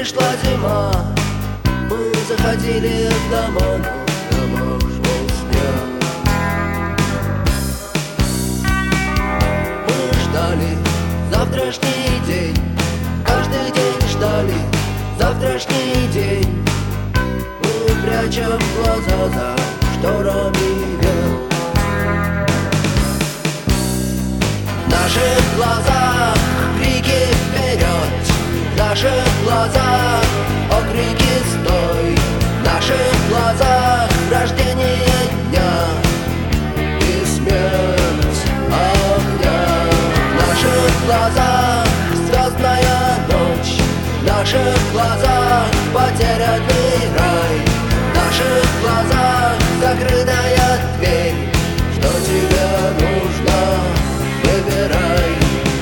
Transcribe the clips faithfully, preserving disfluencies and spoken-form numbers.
Пришла зима, мы заходили в дома, но в домах шел снег. Мы ждали завтрашний день, каждый день ждали завтрашний день. Мы прячем глаза за шторами век. В наших глазах крики вперед, в наших глазах окрики стой, в наших глазах рождение дня и смерть огня. В наших глазах звездная ночь, в наших глазах потерянный рай, в наших глазах закрытая дверь. Что тебе нужно, выбирай.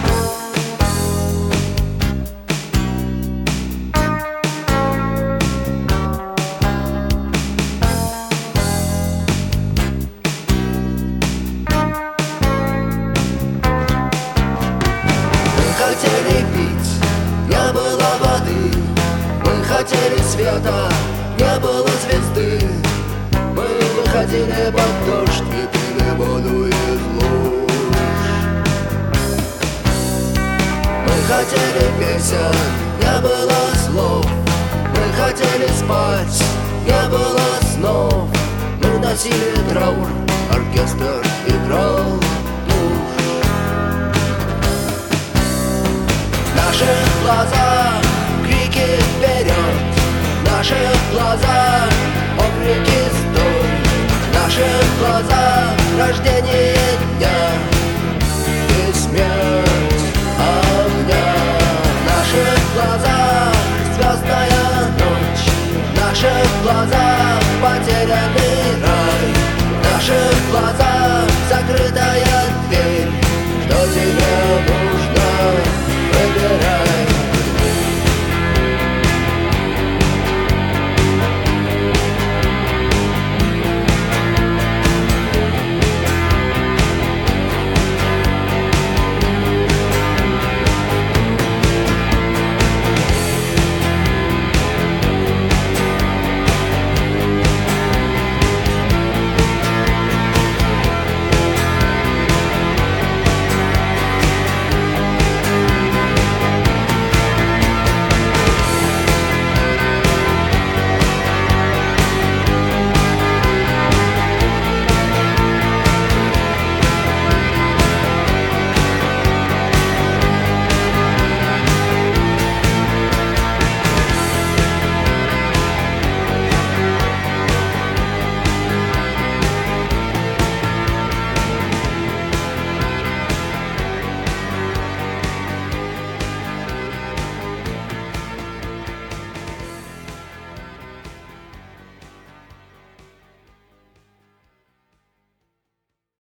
Мы хотели пить, не было воды. Мы хотели света, не было звезды. Мы выходили под дождь и пили воду из луж. Мы хотели песен, не было слов. Мы хотели спать, не было снов. Мы носили траур, оркестр играл тушь. В наших глазах крики вперед, в наших глазах окрики стой, в наших глазах рождение